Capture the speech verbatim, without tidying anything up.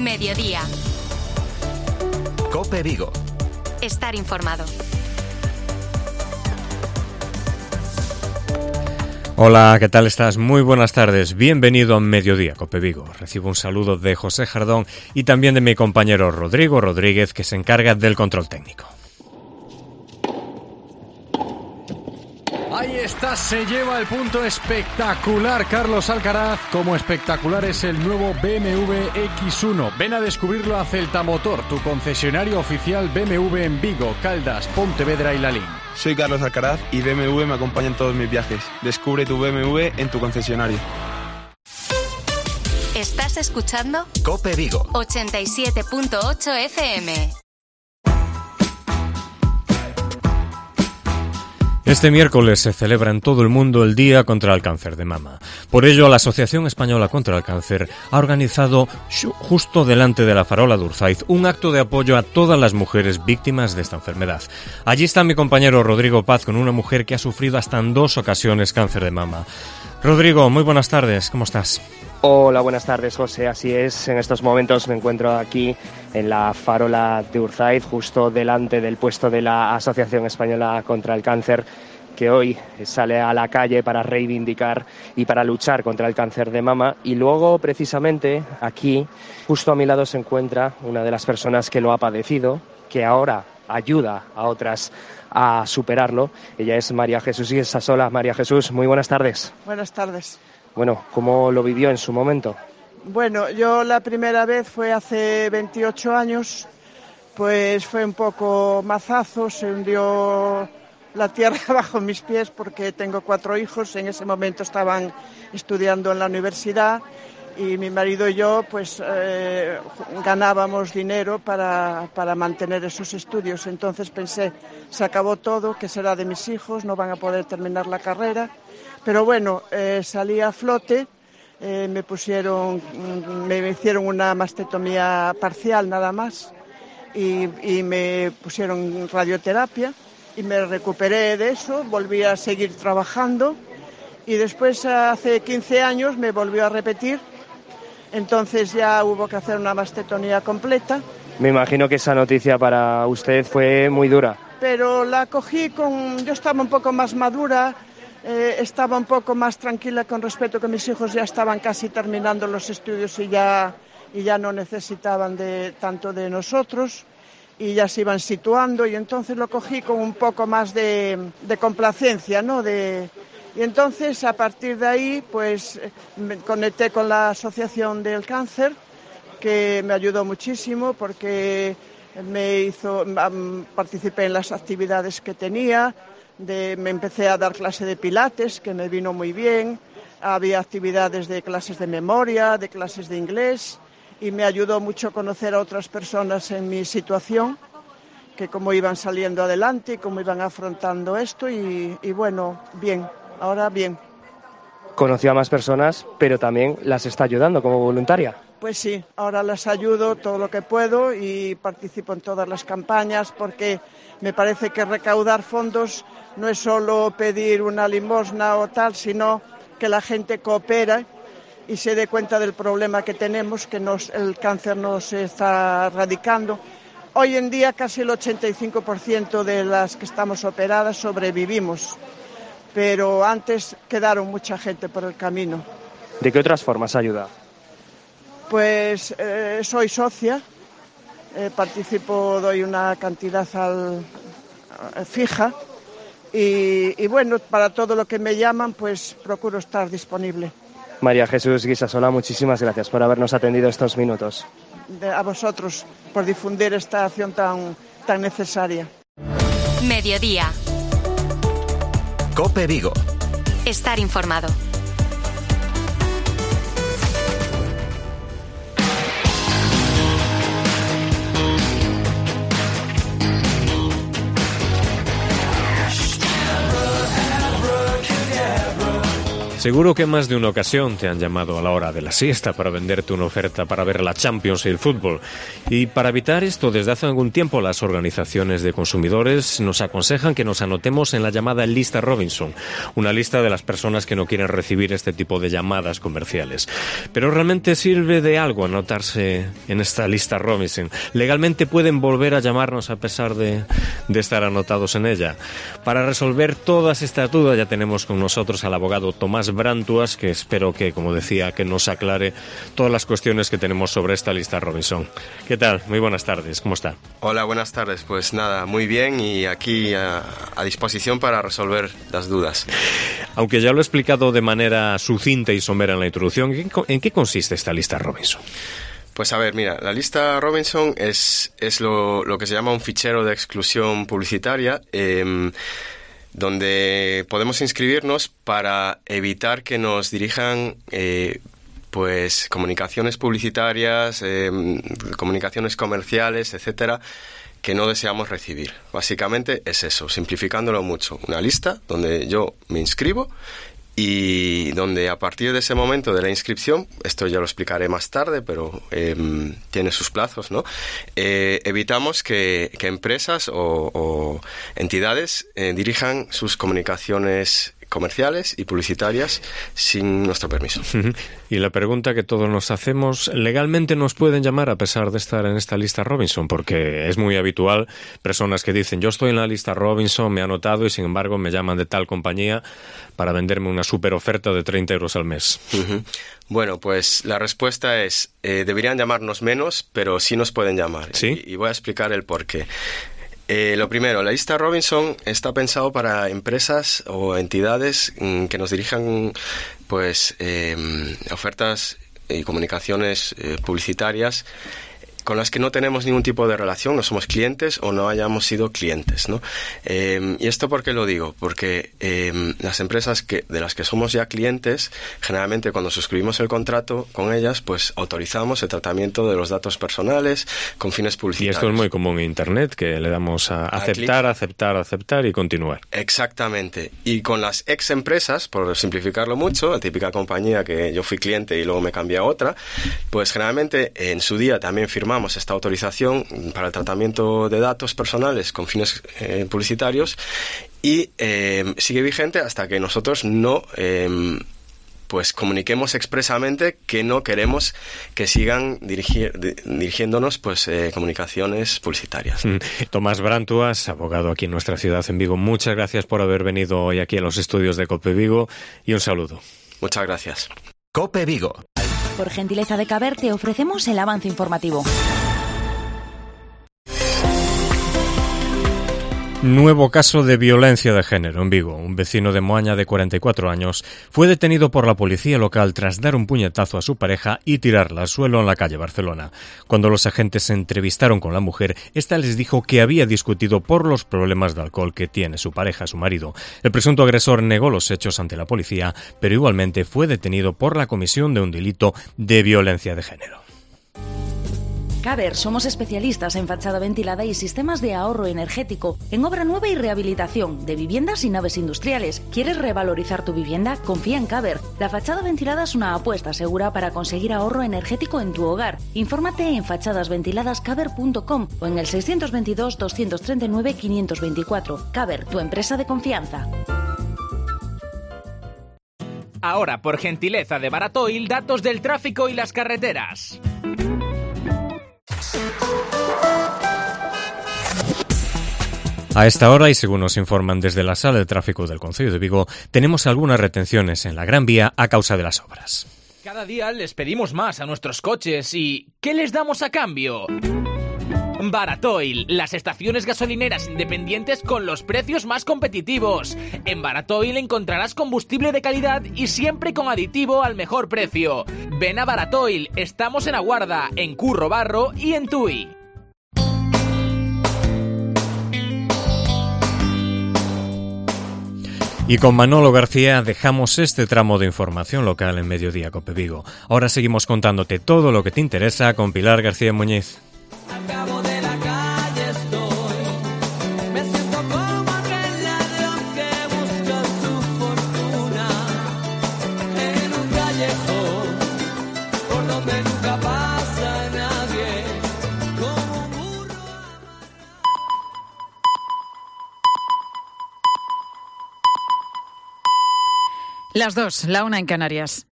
Mediodía. COPE Vigo. Estar informado. Hola, ¿qué tal estás? Muy buenas tardes. Bienvenido a Mediodía, COPE Vigo. Recibo un saludo de José Jardón y también de mi compañero Rodrigo Rodríguez, que se encarga del control técnico. Ahí está, se lleva el punto espectacular Carlos Alcaraz. Como espectacular es el nuevo B M W X uno. Ven a descubrirlo a Celtamotor, tu concesionario oficial B M W en Vigo, Caldas, Pontevedra y Lalín. Soy Carlos Alcaraz y B M W me acompaña en todos mis viajes. Descubre tu B M W en tu concesionario. ¿Estás escuchando? COPE Vigo. ochenta y siete punto ocho F M. Este miércoles se celebra en todo el mundo el Día contra el Cáncer de Mama. Por ello, la Asociación Española contra el Cáncer ha organizado, justo delante de la Farola de Urzaiz, un acto de apoyo a todas las mujeres víctimas de esta enfermedad. Allí está mi compañero Rodrigo Paz con una mujer que ha sufrido hasta en dos ocasiones cáncer de mama. Rodrigo, muy buenas tardes, ¿cómo estás? Hola, buenas tardes, José. Así es, en estos momentos me encuentro aquí en la Farola de Urzaiz, justo delante del puesto de la Asociación Española contra el Cáncer, que hoy sale a la calle para reivindicar y para luchar contra el cáncer de mama. Y luego, precisamente, aquí, justo a mi lado, se encuentra una de las personas que lo ha padecido, que ahora ayuda a otras a superarlo. Ella es María Jesús Guisasola. María Jesús, muy buenas tardes. Buenas tardes. Bueno, ¿cómo lo vivió en su momento? Bueno, yo la primera vez fue hace veintiocho años, pues fue un poco mazazo, se hundió la tierra bajo mis pies porque tengo cuatro hijos, en ese momento estaban estudiando en la universidad y mi marido y yo pues eh, ganábamos dinero para, para mantener esos estudios. Entonces pensé, se acabó todo, ¿qué será de mis hijos? No van a poder terminar la carrera. Pero bueno, eh, salí a flote, eh, me pusieron, me hicieron una mastectomía parcial nada más y, y me pusieron radioterapia y me recuperé de eso, volví a seguir trabajando y después hace quince años me volvió a repetir, entonces ya hubo que hacer una mastectomía completa. Me imagino que esa noticia para usted fue muy dura. Pero la cogí con, yo estaba un poco más madura. Eh, estaba un poco más tranquila con respecto a que mis hijos ya estaban casi terminando los estudios y ya, y ya no necesitaban de, tanto de nosotros y ya se iban situando y entonces lo cogí con un poco más de, de complacencia, ¿no? De, y entonces a partir de ahí pues me conecté con la Asociación del Cáncer, que me ayudó muchísimo porque me hizo, um, participé en las actividades que tenía. De, me empecé a dar clase de pilates, que me vino muy bien, había actividades de clases de memoria, de clases de inglés y me ayudó mucho a conocer a otras personas en mi situación, que cómo iban saliendo adelante, cómo iban afrontando esto y, y bueno, bien, ahora bien. Conoció a más personas, pero también las está ayudando como voluntaria. Pues sí, ahora las ayudo todo lo que puedo y participo en todas las campañas porque me parece que recaudar fondos no es solo pedir una limosna o tal, sino que la gente coopera y se dé cuenta del problema que tenemos, que nos, el cáncer nos está erradicando. Hoy en día casi el ochenta y cinco por ciento de las que estamos operadas sobrevivimos, pero antes quedaron mucha gente por el camino. ¿De qué otras formas ayuda? Pues eh, soy socia, eh, participo, doy una cantidad al, eh, fija y, y bueno, para todo lo que me llaman pues procuro estar disponible. María Jesús Guisasola, muchísimas gracias por habernos atendido estos minutos. De, a vosotros por difundir esta acción tan, tan necesaria. Mediodía. COPE Vigo. Estar informado. Seguro que más de una ocasión te han llamado a la hora de la siesta para venderte una oferta para ver la Champions y el fútbol. Y para evitar esto, desde hace algún tiempo las organizaciones de consumidores nos aconsejan que nos anotemos en la llamada lista Robinson, una lista de las personas que no quieren recibir este tipo de llamadas comerciales. Pero realmente sirve de algo anotarse en esta lista Robinson. Legalmente pueden volver a llamarnos a pesar de, de estar anotados en ella. Para resolver todas estas dudas ya tenemos con nosotros al abogado Tomás Brantuas, que espero que, como decía, que nos aclare todas las cuestiones que tenemos sobre esta lista Robinson. ¿Qué tal? Muy buenas tardes, ¿cómo está? Hola, buenas tardes. Pues nada, muy bien y aquí a, a disposición para resolver las dudas. Aunque ya lo he explicado de manera sucinta y somera en la introducción, ¿en, ¿en qué consiste esta lista Robinson? Pues a ver, mira, la lista Robinson es, es lo, lo que se llama un fichero de exclusión publicitaria, eh, donde podemos inscribirnos para evitar que nos dirijan eh, pues comunicaciones publicitarias, eh, comunicaciones comerciales, etcétera, que no deseamos recibir. Básicamente es eso, simplificándolo mucho. Una lista donde yo me inscribo y donde a partir de ese momento de la inscripción, esto ya lo explicaré más tarde, pero eh, tiene sus plazos, ¿no? Eh, evitamos que, que empresas o, o entidades eh, dirijan sus comunicaciones comerciales y publicitarias sin nuestro permiso. Y la pregunta que todos nos hacemos, ¿legalmente nos pueden llamar a pesar de estar en esta lista Robinson? Porque es muy habitual personas que dicen, yo estoy en la lista Robinson, me he anotado y sin embargo me llaman de tal compañía para venderme una super oferta de treinta euros al mes. Uh-huh. Bueno, pues la respuesta es, eh, deberían llamarnos menos, pero sí nos pueden llamar. ¿Sí? Y, y voy a explicar el porqué. Eh, lo primero, la lista Robinson está pensado para empresas o entidades mm, que nos dirijan pues eh, ofertas y comunicaciones eh, publicitarias con las que no tenemos ningún tipo de relación, no somos clientes o no hayamos sido clientes, ¿no? Eh, ¿Y esto por qué lo digo? Porque eh, las empresas que, de las que somos ya clientes, generalmente cuando suscribimos el contrato con ellas, pues autorizamos el tratamiento de los datos personales con fines publicitarios. Y esto es muy común en Internet, que le damos a aceptar, aceptar, aceptar y continuar. Exactamente. Y con las ex empresas, por simplificarlo mucho, la típica compañía que yo fui cliente y luego me cambié a otra, pues generalmente en su día también firmamos esta autorización para el tratamiento de datos personales con fines eh, publicitarios y eh, sigue vigente hasta que nosotros no eh, pues comuniquemos expresamente que no queremos que sigan dirigir, dirigiéndonos pues eh, comunicaciones publicitarias. Mm. Tomás Brantuas, abogado aquí en nuestra ciudad, en Vigo, muchas gracias por haber venido hoy aquí a los estudios de COPE Vigo y un saludo. Muchas gracias. COPE Vigo. Por gentileza de Caber te ofrecemos el avance informativo. Nuevo caso de violencia de género en Vigo. Un vecino de Moaña de cuarenta y cuatro años fue detenido por la policía local tras dar un puñetazo a su pareja y tirarla al suelo en la calle Barcelona. Cuando los agentes se entrevistaron con la mujer, esta les dijo que había discutido por los problemas de alcohol que tiene su pareja, su marido. El presunto agresor negó los hechos ante la policía, pero igualmente fue detenido por la comisión de un delito de violencia de género. Caber, somos especialistas en fachada ventilada y sistemas de ahorro energético, en obra nueva y rehabilitación de viviendas y naves industriales. ¿Quieres revalorizar tu vivienda? Confía en Caber. La fachada ventilada es una apuesta segura para conseguir ahorro energético en tu hogar. Infórmate en fachadas ventiladas caber punto com o en el seiscientos veintidós, doscientos treinta y nueve, quinientos veinticuatro. Caber, tu empresa de confianza. Ahora, por gentileza de Baratoil, datos del tráfico y las carreteras. A esta hora, y según nos informan desde la Sala de Tráfico del Concello de Vigo, tenemos algunas retenciones en la Gran Vía a causa de las obras. Cada día les pedimos más a nuestros coches y ¿qué les damos a cambio? Baratoil, las estaciones gasolineras independientes con los precios más competitivos. En Baratoil encontrarás combustible de calidad y siempre con aditivo al mejor precio. Ven a Baratoil, estamos en Aguarda, en Curro Barro y en Tui. Y con Manolo García dejamos este tramo de información local en Mediodía Cope Vigo. Ahora seguimos contándote todo lo que te interesa con Pilar García Muñiz. Acabo de la calle estoy, me siento como aquel ladrón que busca su fortuna. Las dos, la una en Canarias.